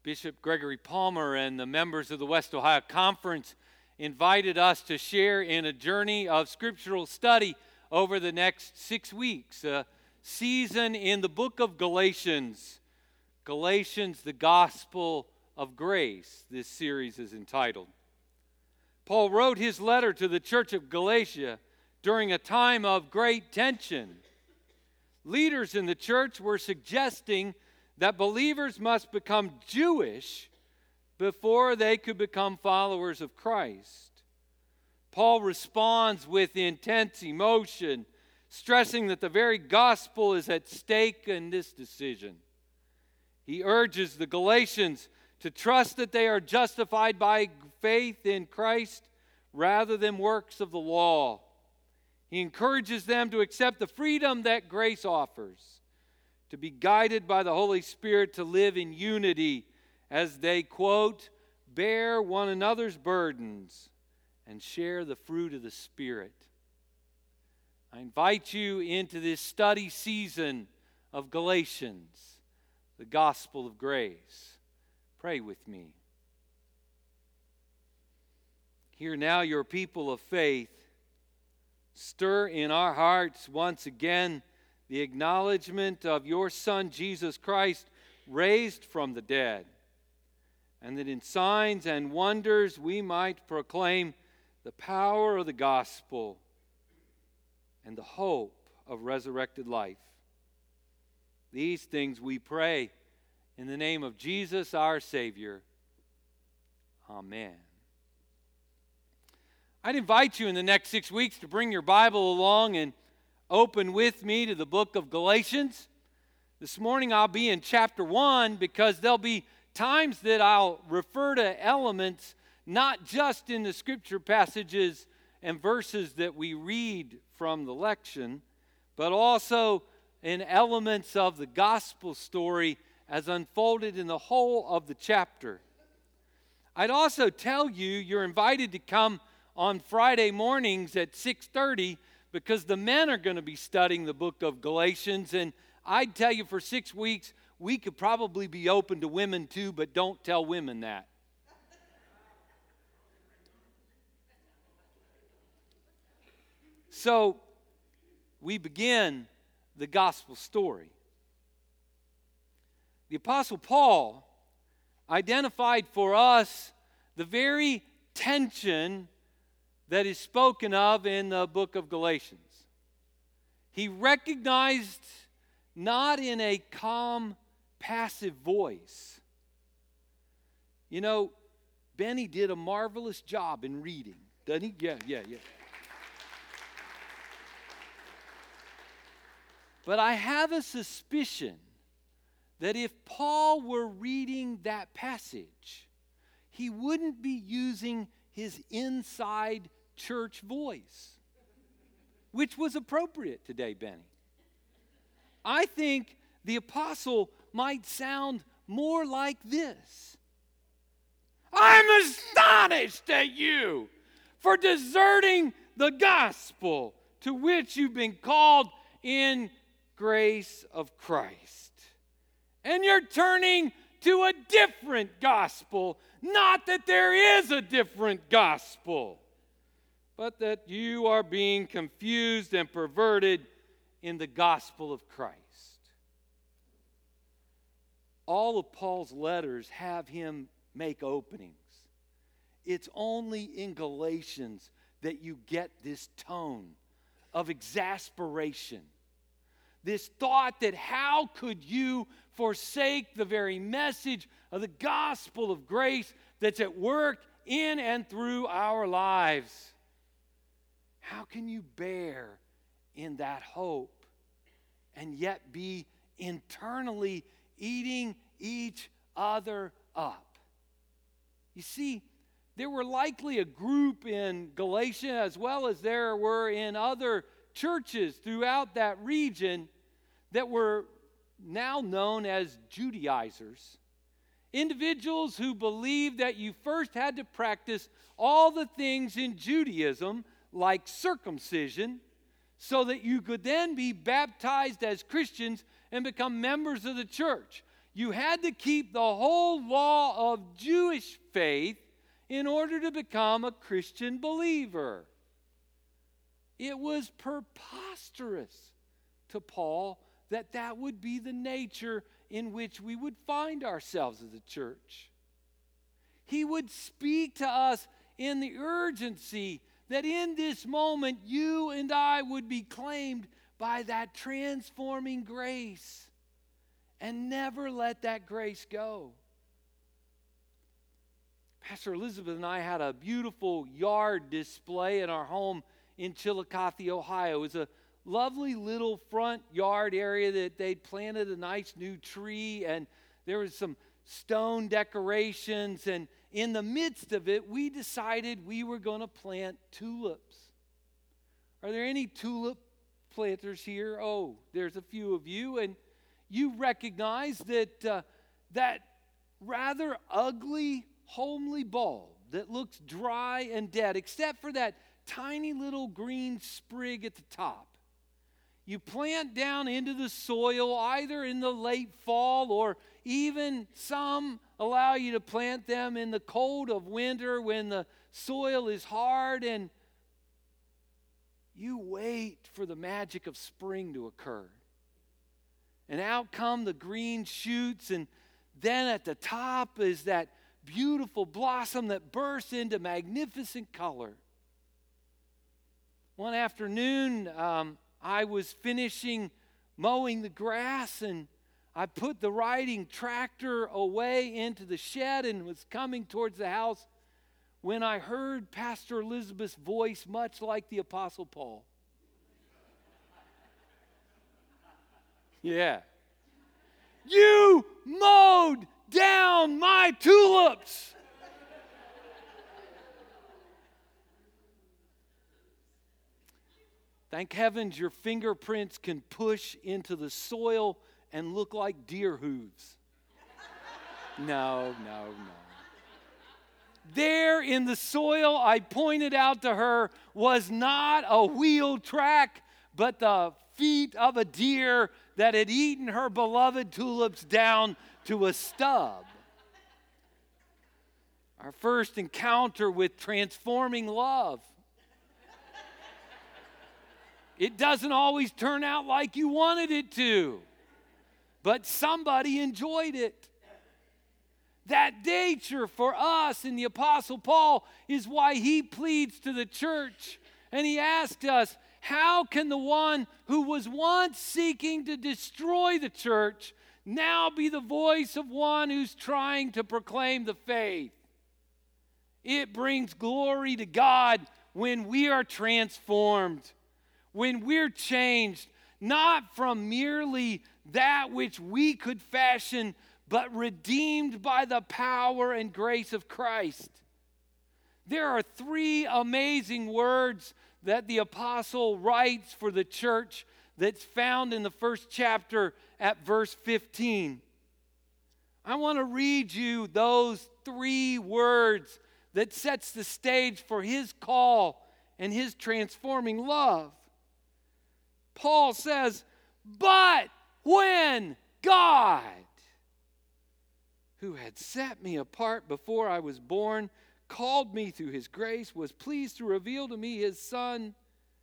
Bishop Gregory Palmer and the members of the West Ohio Conference invited us to share in a journey of scriptural study over the next 6 weeks, a season in the book of Galatians. Galatians, the Gospel of Grace, this series is entitled. Paul wrote his letter to the church of Galatia during a time of great tension. Leaders in the church were suggesting that believers must become Jewish before they could become followers of Christ. Paul responds with intense emotion, stressing that the very gospel is at stake in this decision. He urges the Galatians to trust that they are justified by faith in Christ rather than works of the law. He encourages them to accept the freedom that grace offers, to be guided by the Holy Spirit to live in unity as they, quote, bear one another's burdens and share the fruit of the Spirit. I invite you into this study season of Galatians, the Gospel of Grace. Pray with me. Hear now, your people of faith. Stir in our hearts once again the acknowledgement of your Son, Jesus Christ, raised from the dead, and that in signs and wonders we might proclaim the power of the gospel and the hope of resurrected life. These things we pray in the name of Jesus, our Savior. Amen. I'd invite you in the next 6 weeks to bring your Bible along and open with me to the book of Galatians. This morning I'll be in chapter 1 because there'll be times that I'll refer to elements not just in the scripture passages and verses that we read from the lection, but also in elements of the gospel story as unfolded in the whole of the chapter. I'd also tell you you're invited to come on Friday mornings at 6:30 because the men are going to be studying the book of Galatians, and I'd tell you for 6 weeks we could probably be open to women too, but don't tell women that. So we begin the gospel story. The Apostle Paul identified for us the very tension that is spoken of in the book of Galatians. He recognized, not in a calm, passive voice. You know, Benny did a marvelous job in reading, doesn't he? Yeah. But I have a suspicion that if Paul were reading that passage, he wouldn't be using his inside church voice, which was appropriate today, Benny. I think the apostle might sound more like this. I'm astonished at you for deserting the gospel to which you've been called in grace of Christ. And you're turning to a different gospel. Not that there is a different gospel, but that you are being confused and perverted in the gospel of Christ. All of Paul's letters have him make openings. It's only in Galatians that you get this tone of exasperation. This thought that how could you forsake the very message of the gospel of grace that's at work in and through our lives? How can you bear in that hope and yet be internally eating each other up? You see, there were likely a group in Galatia as well as there were in other churches throughout that region that were now known as Judaizers. Individuals who believed that you first had to practice all the things in Judaism, like circumcision, so that you could then be baptized as Christians and become members of the church. You had to keep the whole law of Jewish faith in order to become a Christian believer. It was preposterous to Paul that would be the nature in which we would find ourselves as a church. He would speak to us in the urgency that in this moment you and I would be claimed by that transforming grace and never let that grace go. Pastor Elizabeth and I had a beautiful yard display in our home in Chillicothe, Ohio. It was a lovely little front yard area that they'd planted a nice new tree, and there was some stone decorations, and in the midst of it, we decided we were going to plant tulips. Are there any tulip planters here? Oh, there's a few of you, and you recognize that that rather ugly, homely bulb that looks dry and dead, except for that tiny little green sprig at the top. You plant down into the soil either in the late fall, or even some allow you to plant them in the cold of winter when the soil is hard, and you wait for the magic of spring to occur. And out come the green shoots, and then at the top is that beautiful blossom that bursts into magnificent color. One afternoon, I was finishing mowing the grass, and I put the riding tractor away into the shed and was coming towards the house when I heard Pastor Elizabeth's voice, much like the Apostle Paul. Yeah. You mowed down my tulips. Thank heavens your fingerprints can push into the soil and look like deer hooves. No. There in the soil, I pointed out to her, was not a wheel track, but the feet of a deer that had eaten her beloved tulips down to a stub. Our first encounter with transforming love. It doesn't always turn out like you wanted it to, but somebody enjoyed it. That nature for us in the Apostle Paul is why he pleads to the church, and he asked us, how can the one who was once seeking to destroy the church now be the voice of one who's trying to proclaim the faith? It brings glory to God when we are transformed, when we're changed, not from merely that which we could fashion, but redeemed by the power and grace of Christ. There are 3 amazing words that the apostle writes for the church that's found in the first chapter at verse 15. I want to read you those 3 words that sets the stage for his call and his transforming love. Paul says, but when God, who had set me apart before I was born, called me through his grace, was pleased to reveal to me his Son.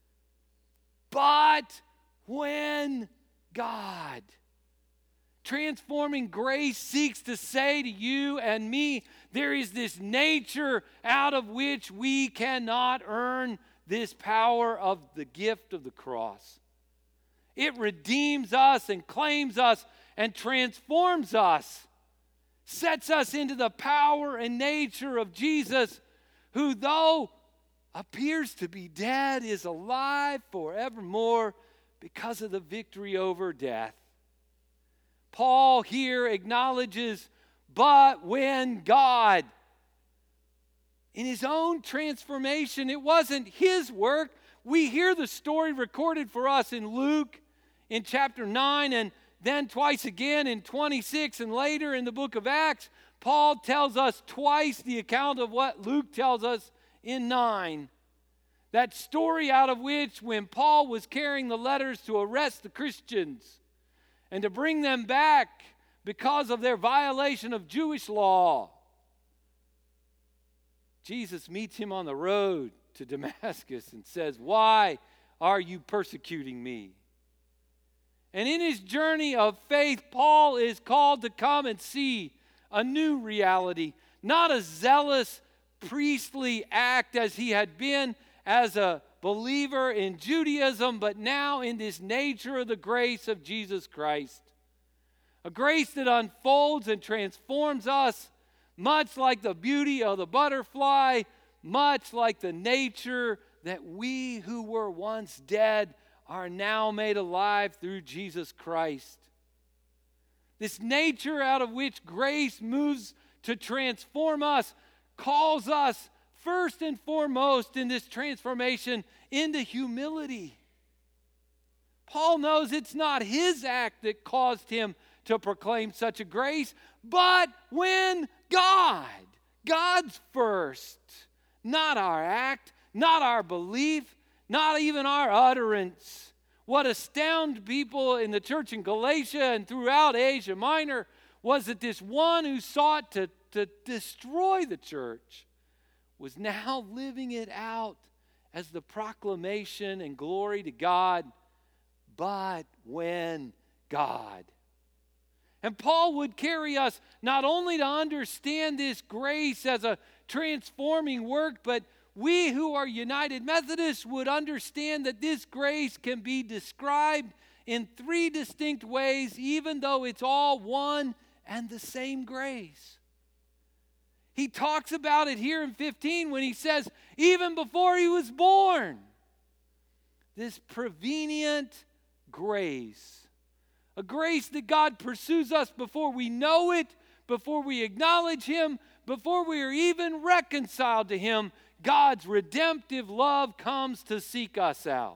But when God, transforming grace seeks to say to you and me, there is this nature out of which we cannot earn this power of the gift of the cross. It redeems us and claims us and transforms us, sets us into the power and nature of Jesus, who though appears to be dead, is alive forevermore because of the victory over death. Paul here acknowledges, but when God, in his own transformation, it wasn't his work. We hear the story recorded for us in Luke in chapter 9, and then twice again in 26, and later in the book of Acts. Paul tells us twice the account of what Luke tells us in 9. That story out of which, when Paul was carrying the letters to arrest the Christians and to bring them back because of their violation of Jewish law. Jesus meets him on the road to Damascus and says, "Why are you persecuting me?" And in his journey of faith, Paul is called to come and see a new reality, not a zealous priestly act as he had been as a believer in Judaism, but now in this nature of the grace of Jesus Christ. A grace that unfolds and transforms us, much like the beauty of the butterfly, much like the nature that we who were once dead are now made alive through Jesus Christ. This nature out of which grace moves to transform us calls us first and foremost in this transformation into humility. Paul knows it's not his act that caused him to proclaim such a grace, but when God's first, not our act, not our belief, not even our utterance. What astounded people in the church in Galatia and throughout Asia Minor was that this one who sought to destroy the church was now living it out as the proclamation and glory to God, but when God. And Paul would carry us not only to understand this grace as a transforming work, but we who are United Methodists would understand that this grace can be described in three distinct ways, even though it's all one and the same grace. He talks about it here in 15 when he says, even before he was born, this prevenient grace. A grace that God pursues us before we know it, before we acknowledge him, before we are even reconciled to him. God's redemptive love comes to seek us out.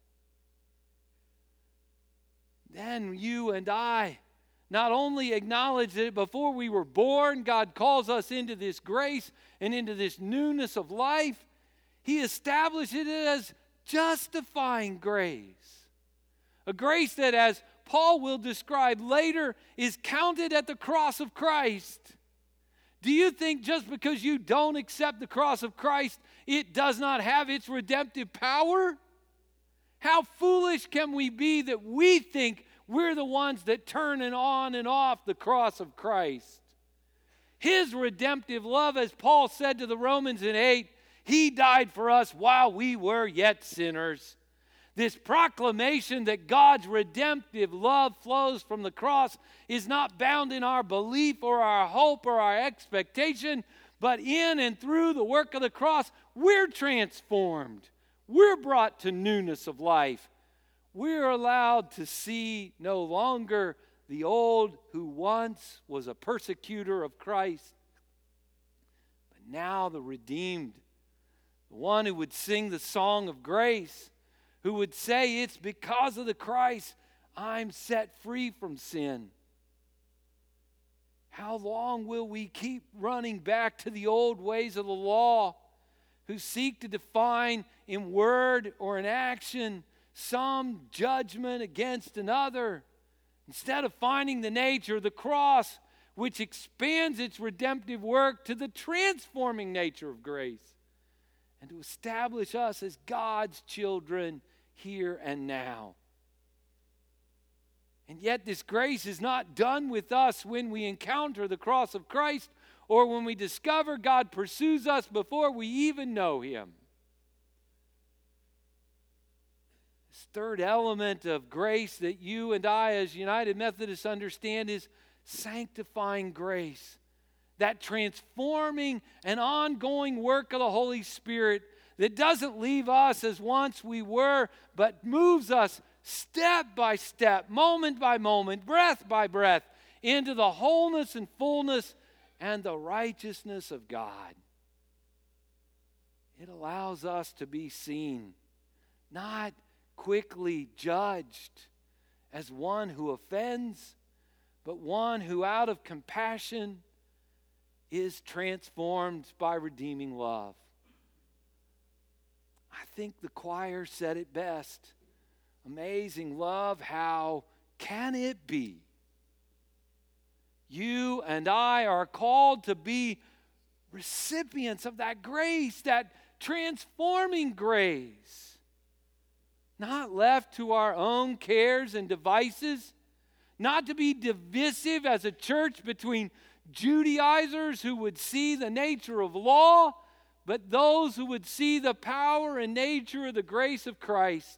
Then you and I not only acknowledge that before we were born, God calls us into this grace and into this newness of life, he established it as justifying grace. A grace that, as Paul will describe later, is counted at the cross of Christ. Do you think just because you don't accept the cross of Christ, it does not have its redemptive power? How foolish can we be that we think we're the ones that turn on and off the cross of Christ? His redemptive love, as Paul said to the Romans in 8, he died for us while we were yet sinners. This proclamation that God's redemptive love flows from the cross is not bound in our belief or our hope or our expectation, but in and through the work of the cross, we're transformed. We're brought to newness of life. We're allowed to see no longer the old who once was a persecutor of Christ, but now the redeemed, the one who would sing the song of grace, who would say, it's because of the Christ I'm set free from sin. How long will we keep running back to the old ways of the law, who seek to define in word or in action some judgment against another, instead of finding the nature of the cross, which expands its redemptive work to the transforming nature of grace, and to establish us as God's children here and now. And yet this grace is not done with us when we encounter the cross of Christ or when we discover God pursues us before we even know him. This third element of grace that you and I as United Methodists understand is sanctifying grace. That transforming and ongoing work of the Holy Spirit that doesn't leave us as once we were, but moves us step by step, moment by moment, breath by breath, into the wholeness and fullness and the righteousness of God. It allows us to be seen, not quickly judged as one who offends, but one who out of compassion is transformed by redeeming love. I think the choir said it best. Amazing love, how can it be You and I are called to be recipients of that grace, that transforming grace. Not left to our own cares and devices, not to be divisive as a church between Judaizers who would see the nature of law, but those who would see the power and nature of the grace of Christ.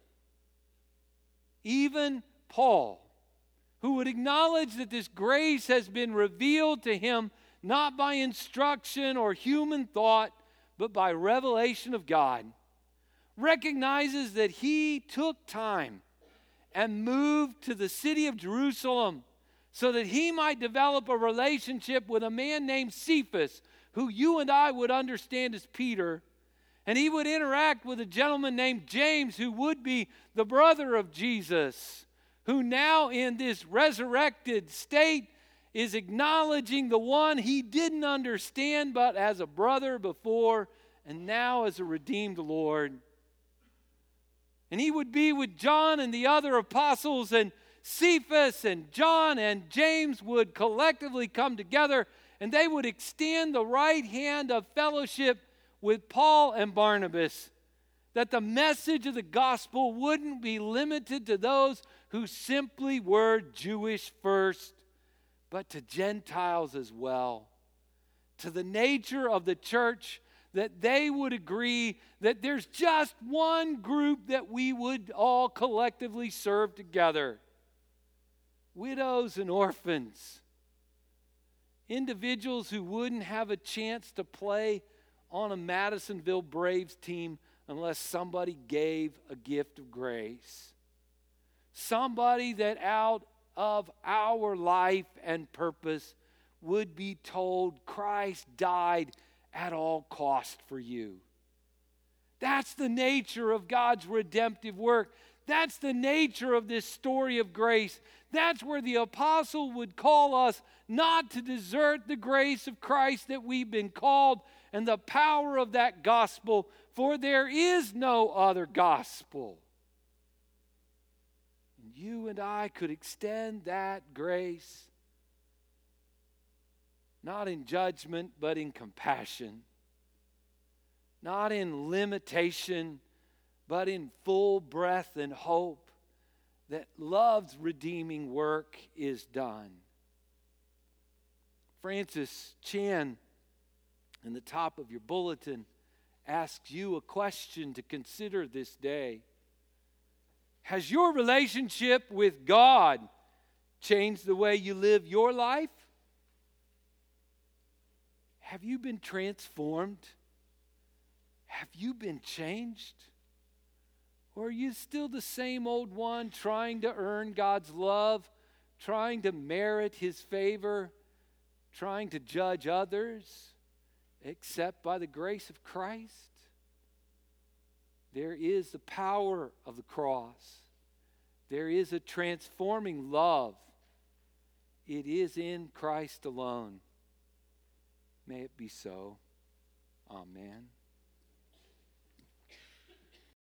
Even Paul, who would acknowledge that this grace has been revealed to him not by instruction or human thought, but by revelation of God, recognizes that he took time and moved to the city of Jerusalem so that he might develop a relationship with a man named Cephas, who you and I would understand as Peter, and he would interact with a gentleman named James, who would be the brother of Jesus, who now in this resurrected state is acknowledging the one he didn't understand, but as a brother before, and now as a redeemed Lord. And he would be with John and the other apostles, and Cephas and John and James would collectively come together, and they would extend the right hand of fellowship with Paul and Barnabas, that the message of the gospel wouldn't be limited to those who simply were Jewish first, but to Gentiles as well. To the nature of the church, that they would agree that there's just one group that we would all collectively serve together. Widows and orphans. Individuals who wouldn't have a chance to play on a Madisonville Braves team unless somebody gave a gift of grace. Somebody that out of our life and purpose would be told Christ died at all cost for you. That's the nature of God's redemptive work. That's the nature of this story of grace. That's where the apostle would call us not to desert the grace of Christ that we've been called and the power of that gospel, for there is no other gospel. And you and I could extend that grace not in judgment, but in compassion. Not in limitation, but in full breath and hope that love's redeeming work is done. Francis Chan, in the top of your bulletin, asks you a question to consider this day. Has your relationship with God changed the way you live your life? Have you been transformed? Have you been changed? Or are you still the same old one trying to earn God's love, trying to merit His favor, trying to judge others, except by the grace of Christ? There is the power of the cross. There is a transforming love. It is in Christ alone. May it be so. Amen.